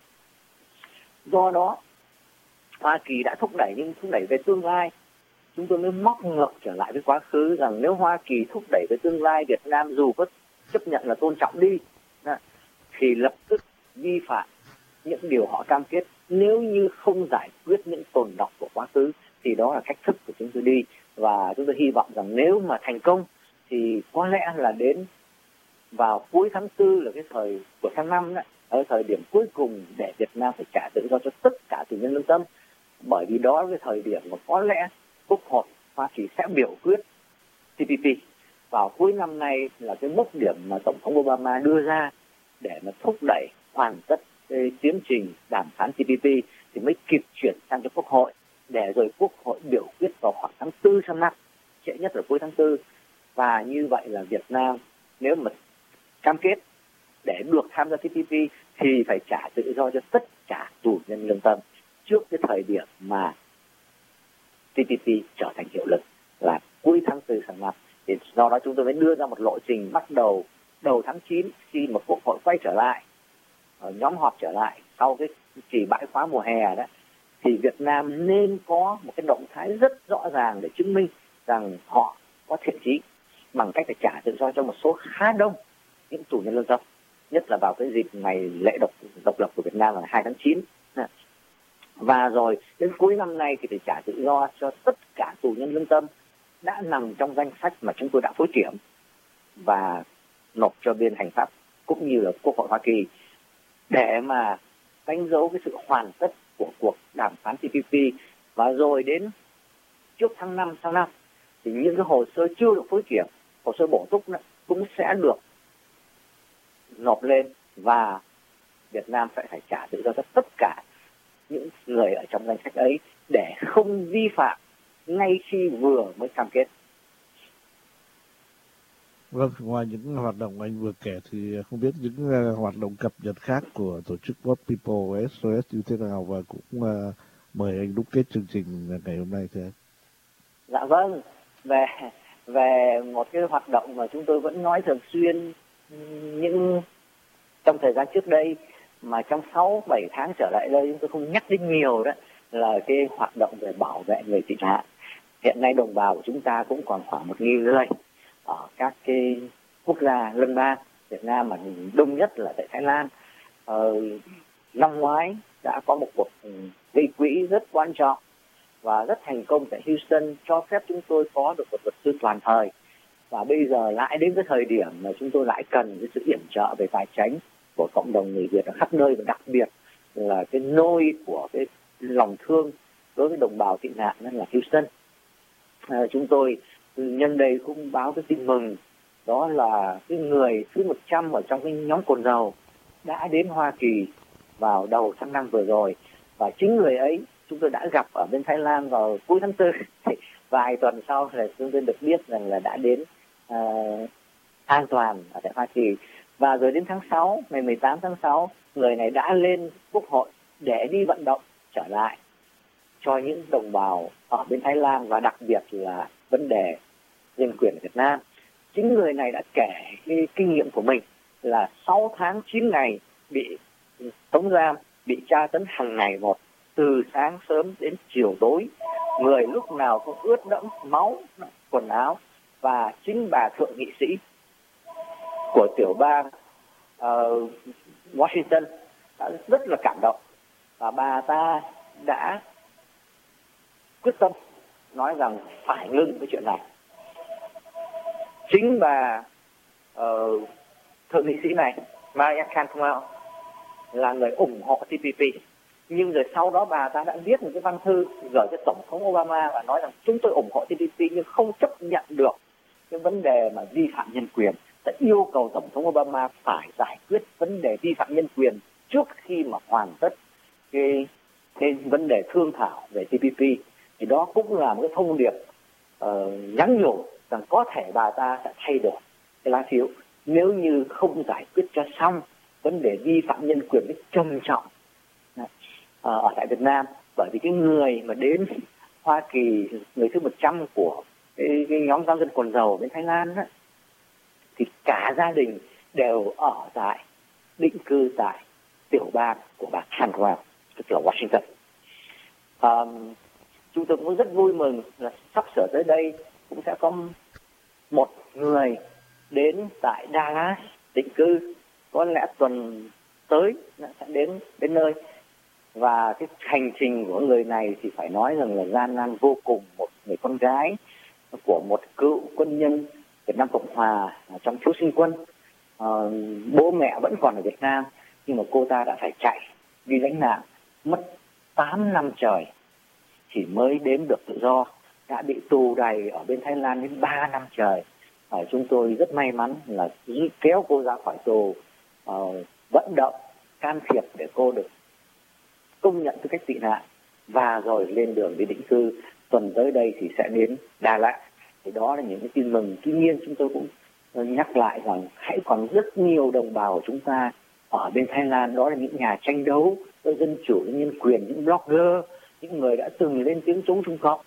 B: Do đó Hoa Kỳ đã thúc đẩy nhưng thúc đẩy về tương lai. Chúng tôi mới móc ngược trở lại với quá khứ rằng nếu Hoa Kỳ thúc đẩy về tương lai, Việt Nam dù có chấp nhận là tôn trọng đi thì lập tức vi phạm những điều họ cam kết. Nếu như không giải quyết những tồn đọng của quá khứ thì đó là cách thức của chúng tôi đi. Và chúng tôi hy vọng rằng nếu mà thành công thì có lẽ là đến vào cuối tháng tư là cái thời của tháng năm đó, ở thời điểm cuối cùng để Việt Nam phải trả tự do cho tất cả tù nhân lương tâm. Bởi vì đó là cái thời điểm mà có lẽ Quốc hội Hoa Kỳ sẽ biểu quyết tê pê pê. Vào cuối năm nay là cái mốc điểm mà Tổng thống Obama đưa ra để mà thúc đẩy hoàn tất cái tiến trình đàm phán tê pê pê thì mới kịp chuyển sang cho Quốc hội, để rồi Quốc hội biểu quyết vào khoảng tháng tư sang năm, trễ nhất là cuối tháng tư. Và như vậy là Việt Nam nếu mà cam kết để được tham gia tê pê pê thì phải trả tự do cho tất cả tù nhân lương tâm trước cái thời điểm mà tê pê pê trở thành hiệu lực là cuối tháng tư sang năm. Thì do đó chúng tôi mới đưa ra một lộ trình bắt đầu đầu tháng chín khi mà Quốc hội quay trở lại, nhóm họp trở lại sau cái kỳ bãi khóa mùa hè đó, thì Việt Nam nên có một cái động thái rất rõ ràng để chứng minh rằng họ có thiện chí bằng cách phải trả tự do cho một số khá đông những tù nhân lương tâm, nhất là vào cái dịp ngày lễ độc độc lập của Việt Nam là hai tháng chín. Và rồi đến cuối năm nay thì phải trả tự do cho tất cả tù nhân lương tâm đã nằm trong danh sách mà chúng tôi đã phối kiểm và nộp cho bên hành pháp cũng như là Quốc hội Hoa Kỳ để mà đánh dấu cái sự hoàn tất của cuộc đàm phán tê pê pê. Và rồi đến trước tháng năm sau năm thì những cái hồ sơ chưa được phối kiểm, hồ sơ bổ túc cũng sẽ được nộp lên và Việt Nam sẽ phải trả tự do cho tất cả những người ở trong danh sách ấy để không vi phạm ngay khi vừa mới cam kết.
A: Vâng, ngoài những hoạt động anh vừa kể thì không biết những uh, hoạt động cập nhật khác của tổ chức What People ét o ét như thế nào, và cũng uh, mời anh đúc kết chương trình ngày hôm nay thưa anh.
B: Dạ vâng, về về một cái hoạt động mà chúng tôi vẫn nói thường xuyên những trong thời gian trước đây mà trong sáu bảy tháng trở lại đây chúng tôi không nhắc đến nhiều, đó là cái hoạt động về bảo vệ người tị nạn. Hiện nay đồng bào của chúng ta cũng còn khoảng một nghìn người ở các cái quốc gia lân bang. Việt Nam mà đông nhất là tại Thái Lan. Ờ, năm ngoái đã có một cuộc gây quỹ rất quan trọng và rất thành công tại Houston, cho phép chúng tôi có được một luật sư toàn thời. Và bây giờ lại đến cái thời điểm mà chúng tôi lại cần cái sự yểm trợ về tài chính của cộng đồng người Việt ở khắp nơi, và đặc biệt là cái nôi của cái lòng thương đối với đồng bào tị nạn nên là Houston. À, chúng tôi nhân đây cũng báo cái tin mừng, đó là cái người thứ một trăm ở trong cái nhóm cồn dầu đã đến Hoa Kỳ vào đầu tháng năm vừa rồi, và chính người ấy chúng tôi đã gặp ở bên Thái Lan vào cuối tháng tư. Vài tuần sau là chúng tôi được biết rằng là đã đến uh, an toàn ở tại Hoa Kỳ. Và rồi đến tháng sáu, ngày mười tám tháng sáu, người này đã lên Quốc hội để đi vận động trở lại cho những đồng bào ở bên Thái Lan, và đặc biệt là vấn đề nhân quyền ở Việt Nam. Chính người này đã kể cái kinh nghiệm của mình là sáu tháng chín ngày bị tống giam, bị tra tấn hàng ngày một, từ sáng sớm đến chiều tối, người lúc nào cũng ướt đẫm máu, quần áo. Và chính bà thượng nghị sĩ của tiểu bang uh, Washington đã rất là cảm động, và bà ta đã quyết tâm nói rằng phải ngưng cái chuyện này. Chính bà uh, thượng nghị sĩ này, Maria Cantwell, là người ủng hộ tê pê pê. Nhưng rồi sau đó bà ta đã viết một cái văn thư gửi cho Tổng thống Obama và nói rằng chúng tôi ủng hộ tê pê pê nhưng không chấp nhận được cái vấn đề mà vi phạm nhân quyền. Ta yêu cầu Tổng thống Obama phải giải quyết vấn đề vi phạm nhân quyền trước khi mà hoàn tất cái, cái vấn đề thương thảo về tê pê pê. Thì đó cũng là một cái thông điệp uh, nhắn nhủ rằng có thể bà ta sẽ thay đổi cái lá phiếu nếu như không giải quyết cho xong vấn đề vi phạm nhân quyền cái trầm trọng uh, ở tại Việt Nam. Bởi vì cái người mà đến Hoa Kỳ, người thứ một trăm của cái, cái nhóm giáo dân cồn dầu bên Thái Lan đó, thì cả gia đình đều ở tại định cư tại tiểu bang của bang Sandwell, tức là Washington. Um, chúng tôi cũng rất vui mừng là sắp sửa tới đây cũng sẽ có một người đến tại Dallas định cư, có lẽ tuần tới sẽ đến đến nơi. Và cái hành trình của người này thì phải nói rằng là gian nan vô cùng. Một người con gái của một cựu quân nhân Việt Nam Cộng Hòa trong phiếu sinh quân, à, bố mẹ vẫn còn ở Việt Nam, nhưng mà cô ta đã phải chạy đi lánh nạn mất tám năm trời thì mới đến được tự do, đã bị tù đày ở bên Thái Lan đến ba năm trời. À, chúng tôi rất may mắn là kéo cô ra khỏi tù, à, vận động can thiệp để cô được công nhận tư cách tị nạn và rồi lên đường đi định cư. Tuần tới đây thì sẽ đến Đà Lạt. Thì đó là những cái tin mừng. Tuy nhiên chúng tôi cũng nhắc lại rằng hãy còn rất nhiều đồng bào của chúng ta ở bên Thái Lan, đó là những nhà tranh đấu với dân chủ, nhân quyền, những blogger, những người đã từng lên tiếng chống Trung Cộng,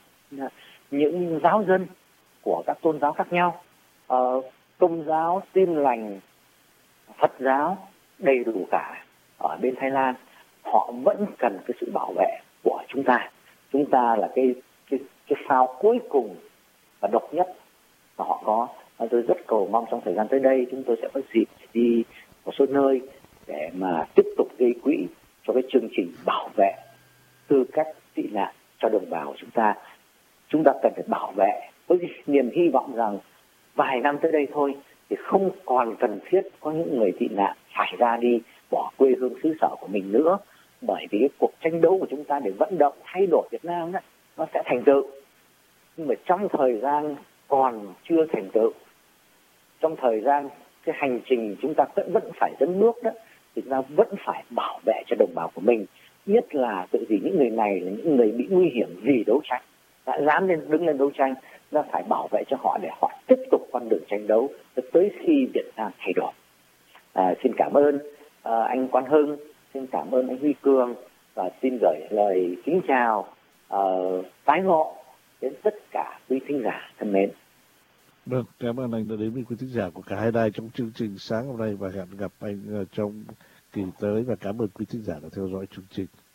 B: những giáo dân của các tôn giáo khác nhau, uh, Công giáo, Tin lành, Phật giáo, đầy đủ cả ở bên Thái Lan. Họ vẫn cần cái sự bảo vệ của chúng ta. Chúng ta là cái cái cái phao cuối cùng và độc nhất mà họ có. Tôi rất cầu mong trong thời gian tới đây chúng tôi sẽ có dịp đi một số nơi để mà tiếp tục gây quỹ cho cái chương trình bảo vệ tư cách tị nạn cho đồng bào của chúng ta. Chúng ta cần phải bảo vệ với niềm hy vọng rằng vài năm tới đây thôi thì không còn cần thiết có những người tị nạn phải ra đi bỏ quê hương xứ sở của mình nữa, bởi vì cái cuộc tranh đấu của chúng ta để vận động thay đổi Việt Nam đó, nó sẽ thành tựu. Nhưng mà trong thời gian còn chưa thành tựu, trong thời gian cái hành trình chúng ta vẫn, vẫn phải dẫn bước đó, thì chúng ta vẫn phải bảo vệ cho đồng bào của mình. Nhất là tự vì những người này là những người bị nguy hiểm vì đấu tranh, đã dám lên đứng lên đấu tranh, ta phải bảo vệ cho họ để họ tiếp tục con đường tranh đấu tới khi Việt Nam thay đổi. À, xin cảm ơn à, anh Quang Hưng, xin cảm ơn anh Huy Cường và xin gửi lời kính chào uh, tái ngộ đến tất cả quý thính giả thân mến.
A: Vâng, cảm ơn anh đã đến với quý thính giả của cả hai đài trong chương trình sáng hôm nay và hẹn gặp anh trong kỳ tới, và cảm ơn quý thính giả đã theo dõi chương trình.